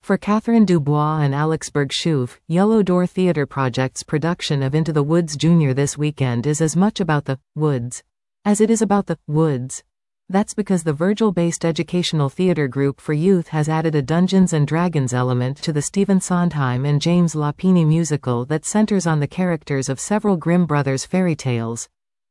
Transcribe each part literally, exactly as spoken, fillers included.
For Catherine Dubois and Alex Bergshoef, Yellow Door Theatre Project's production of Into the Woods Junior this weekend is as much about the woods as it is about the woods. That's because the Virgil-based educational theatre group for youth has added a Dungeons and Dragons element to the Stephen Sondheim and James Lapine musical that centers on the characters of several Grimm brothers fairy tales.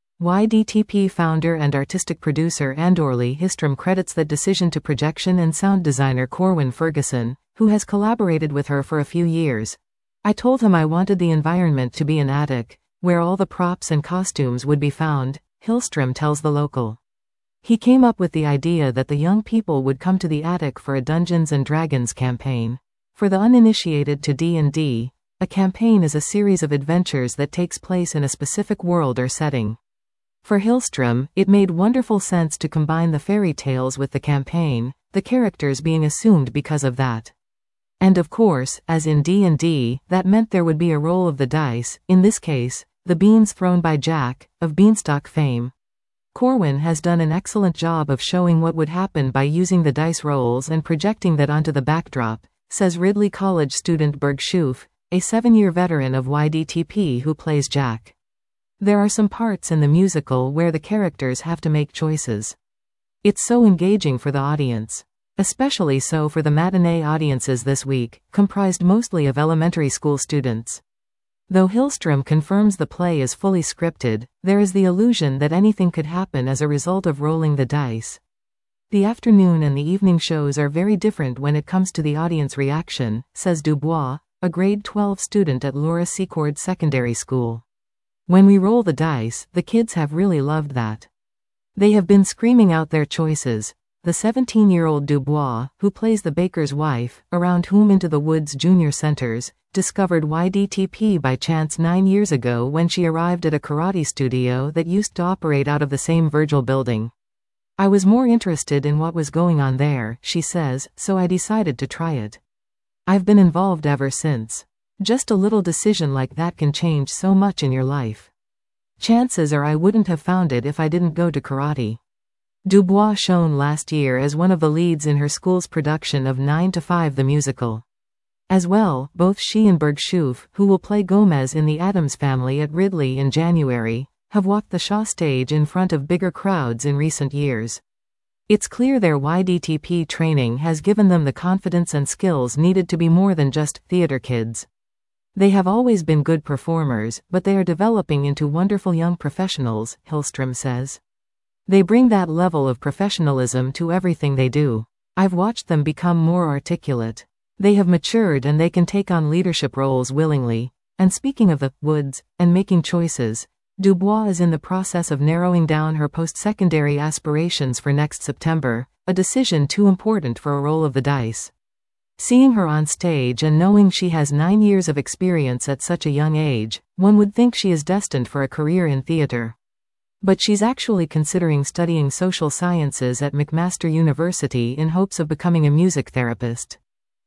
Y D T P founder and artistic producer Andorly Histrom credits that decision to projection and sound designer Corwin Ferguson, who has collaborated with her for a few years. I told him I wanted the environment to be an attic, where all the props and costumes would be found, Hillstrom tells The Local. He came up with the idea that the young people would come to the attic for a Dungeons and Dragons campaign. For the uninitiated to D and D, a campaign is a series of adventures that takes place in a specific world or setting. For Hillstrom, it made wonderful sense to combine the fairy tales with the campaign, the characters being assumed because of that. And of course, as in D and D, that meant there would be a roll of the dice, in this case, the beans thrown by Jack, of Beanstalk fame. Corwin has done an excellent job of showing what would happen by using the dice rolls and projecting that onto the backdrop, says Ridley College student Bergshoef, a seven-year veteran of Y D T P who plays Jack. There are some parts in the musical where the characters have to make choices. It's so engaging for the audience. Especially so for the matinee audiences this week, comprised mostly of elementary school students. Though Hillstrom confirms the play is fully scripted, there is the illusion that anything could happen as a result of rolling the dice. The afternoon and the evening shows are very different when it comes to the audience reaction, says Dubois, a grade twelve student at Laura Secord Secondary School. When we roll the dice, the kids have really loved that. They have been screaming out their choices. The seventeen-year-old Dubois, who plays the baker's wife, around whom Into the Woods Junior centers, discovered Y D T P by chance nine years ago when she arrived at a karate studio that used to operate out of the same Virgil building. I was more interested in what was going on there, she says, so I decided to try it. I've been involved ever since. Just a little decision like that can change so much in your life. Chances are I wouldn't have found it if I didn't go to karate. Dubois shone last year as one of the leads in her school's production of nine to five the musical. As well, both she and Bergshoef, who will play Gomez in The Addams Family at Ridley in January, have walked the Shaw stage in front of bigger crowds in recent years. It's clear their Y D T P training has given them the confidence and skills needed to be more than just theater kids. They have always been good performers, but they are developing into wonderful young professionals, Hillstrom says. They bring that level of professionalism to everything they do. I've watched them become more articulate. They have matured and they can take on leadership roles willingly. And speaking of the woods, and making choices, Dubois is in the process of narrowing down her post-secondary aspirations for next September, a decision too important for a roll of the dice. Seeing her on stage and knowing she has nine years of experience at such a young age, one would think she is destined for a career in theater. But she's actually considering studying social sciences at McMaster University in hopes of becoming a music therapist.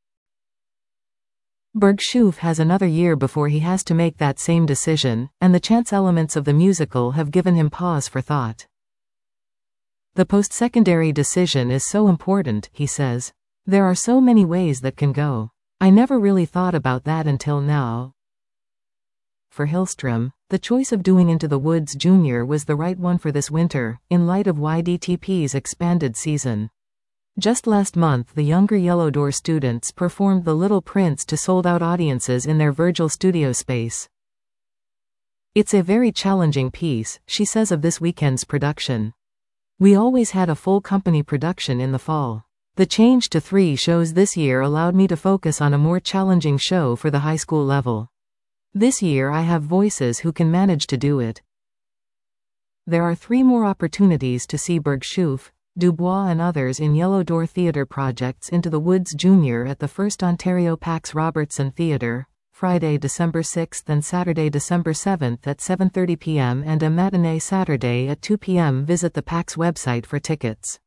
Bergshoef has another year before he has to make that same decision, and the chance elements of the musical have given him pause for thought. The post-secondary decision is so important, he says. There are so many ways that can go. I never really thought about that until now. For Hillstrom, the choice of doing Into the Woods Junior was the right one for this winter, in light of Y D T P's expanded season. Just last month the younger Yellow Door students performed The Little Prince to sold-out audiences in their Virgil studio space. It's a very challenging piece, she says of this weekend's production. We always had a full company production in the fall. The change to three shows this year allowed me to focus on a more challenging show for the high school level. This year I have voices who can manage to do it. There are three more opportunities to see Bergshoef, Dubois and others in Yellow Door Theatre Project's Into the Woods Junior at the First Ontario Pax Robertson Theatre, Friday December sixth and Saturday December seventh at seven thirty p m and a matinee Saturday at two p m Visit the Pax website for tickets.